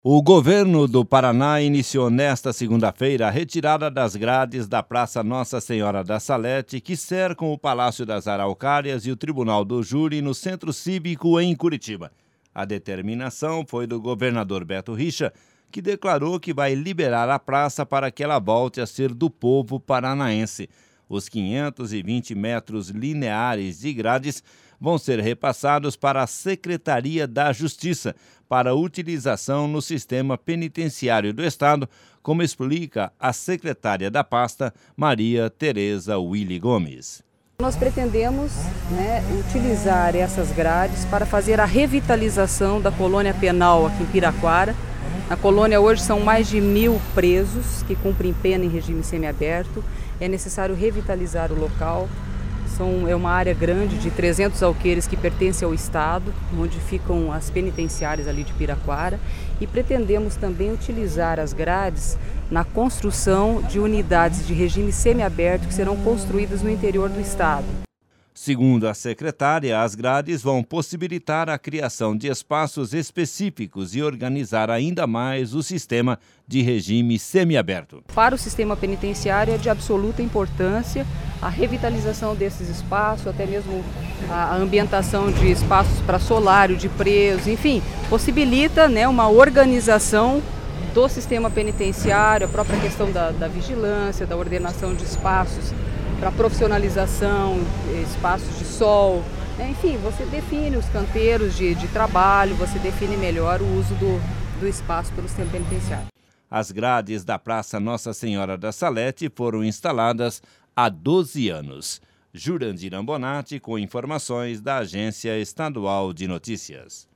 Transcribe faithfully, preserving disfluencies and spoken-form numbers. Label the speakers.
Speaker 1: O governo do Paraná iniciou nesta segunda-feira a retirada das grades da Praça Nossa Senhora da Salete, que cercam o Palácio das Araucárias e o Tribunal do Júri no Centro Cívico em Curitiba. A determinação foi do governador Beto Richa, que declarou que vai liberar a praça para que ela volte a ser do povo paranaense. Os quinhentos e vinte metros lineares de grades vão ser repassados para a Secretaria da Justiça para utilização no sistema penitenciário do Estado, como explica a secretária da pasta, Maria Tereza Willy Gomes.
Speaker 2: Nós pretendemos né, utilizar essas grades para fazer a revitalização da colônia penal aqui em Piraquara. Na colônia hoje são mais de mil presos que cumprem pena em regime semiaberto. É necessário revitalizar o local. São, é uma área grande de trezentos alqueires que pertence ao Estado, onde ficam as penitenciárias ali de Piraquara. E pretendemos também utilizar as grades na construção de unidades de regime semiaberto que serão construídas no interior do Estado.
Speaker 1: Segundo a secretária, as grades vão possibilitar a criação de espaços específicos e organizar ainda mais o sistema de regime semiaberto.
Speaker 2: Para o sistema penitenciário é de absoluta importância a revitalização desses espaços, até mesmo a ambientação de espaços para solário de presos, enfim, possibilita né, uma organização do sistema penitenciário, a própria questão da, da vigilância, da ordenação de espaços para profissionalização, espaços de sol, né? Enfim, você define os canteiros de, de trabalho, você define melhor o uso do, do espaço pelo sistema penitenciário.
Speaker 1: As grades da Praça Nossa Senhora da Salete foram instaladas há doze anos. Jurandir Ambonati com informações da Agência Estadual de Notícias.